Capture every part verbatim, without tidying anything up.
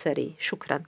الأسري. شكرا.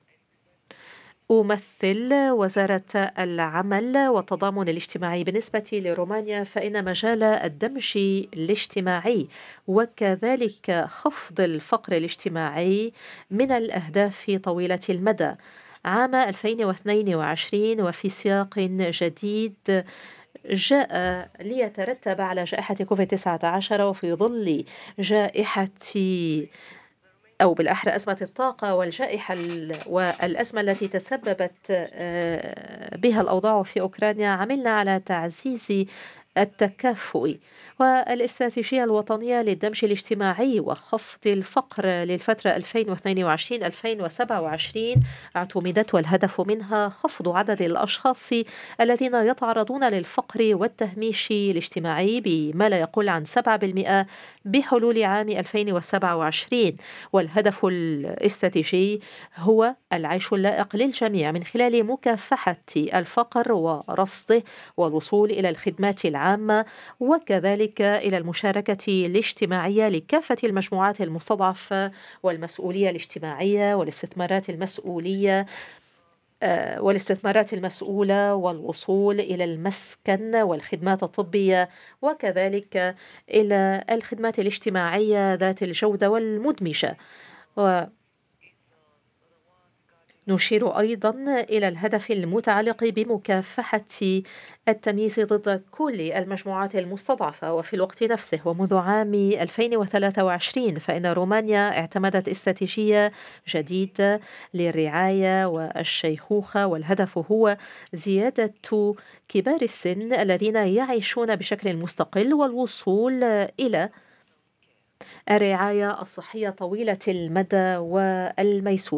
أمثل وزارة العمل والتضامن الاجتماعي. بالنسبة لرومانيا فإن مجال الدمج الاجتماعي وكذلك خفض الفقر الاجتماعي من الأهداف طويلة المدى. عام ألفين واثنين وعشرين وفي سياق جديد جاء ليترتب على جائحة كوفيد تسعة عشر وفي ظل جائحة أو بالأحرى أزمة الطاقة والجائحة والأزمة التي تسببت بها الأوضاع في أوكرانيا، عملنا على تعزيز التكافؤ والاستراتيجية الوطنية للدمج الاجتماعي وخفض الفقر للفترة ألفين واثنين وعشرين ألفين وسبعة وعشرين اعتمدت، والهدف منها خفض عدد الأشخاص الذين يتعرضون للفقر والتهميش الاجتماعي بما لا يقل عن سبعة بالمئة بحلول عام ألفين وسبعة وعشرين. والهدف الاستراتيجي هو العيش اللائق للجميع من خلال مكافحة الفقر ورصده والوصول إلى الخدمات العامة وكذلك إلى المشاركة الاجتماعية لكافة المجموعات المستضعفة والمسؤولية الاجتماعية والاستثمارات المسؤولية والاستثمارات المسؤولة والوصول إلى المسكن والخدمات الطبية وكذلك إلى الخدمات الاجتماعية ذات الجودة والمدمجة. ونشير أيضا إلى الهدف المتعلق بمكافحة التمييز ضد كل المجموعات المستضعفة. وفي الوقت نفسه ومنذ عام ألفين وثلاثة وعشرين فإن رومانيا اعتمدت استراتيجية جديدة للرعاية والشيخوخة، والهدف هو زيادة كبار السن الذين يعيشون بشكل مستقل والوصول إلى الرعاية الصحية طويلة المدى والميسورة.